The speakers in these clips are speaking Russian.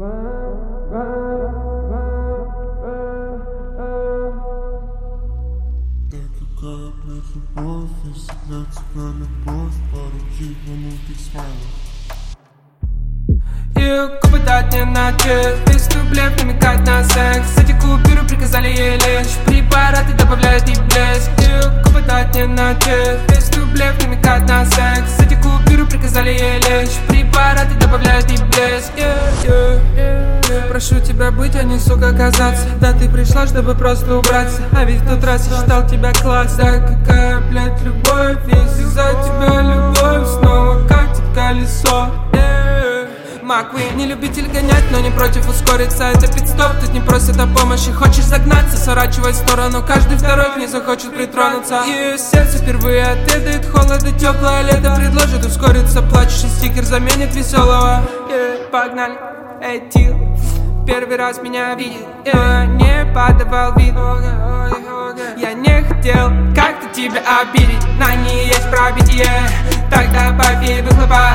Какая, блядь, любовь, если для тебя любовь, поруки внутри смайлов. И кубы дать мне на чек, 200 рублей намекать на секс. Эти купюры приказали ей лечь, препараты добавляют и блеск. И кубы дать мне на чек, 200 рублей намекать на секс. Эти купюры приказали ей лечь, препараты добавляют и блеск. Прошу тебя быть, а не сука казаться. Да ты пришла, чтобы просто убраться, а ведь в тот раз я считал тебя класс. Да какая, блядь, любовь, если за тебя любовь снова катит колесо. Маквин, не любитель гонять, но не против ускориться. Это пидстоп, тут не просят о помощи. Хочешь загнаться, сворачивай в сторону. Каждый второй к ней захочет притронуться. И сердце впервые отведает холода, теплое лето предложит ускориться. Плачущий стикер заменит веселого. Погнали, эй, Тил, первый раз меня видит. Не подавал вид, я не хотел как-то тебя обидеть. На ней есть пробитие, тогда поверь, выхлопа.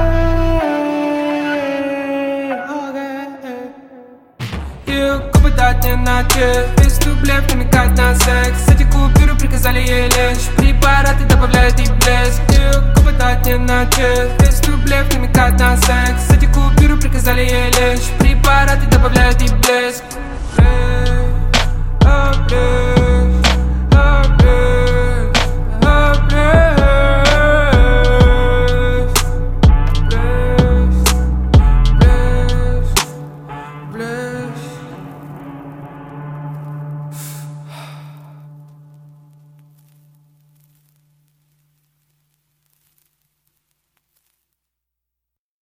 Кубы дать мне на чек, 200 рублей намекать на секс. Эти купюры приказали ей лечь, препараты добавляют и блеск. Кубы дать мне на чек, 200 рублей намекать на секс. Эти купюры приказали ей лечь, препараты добавляют и блеск.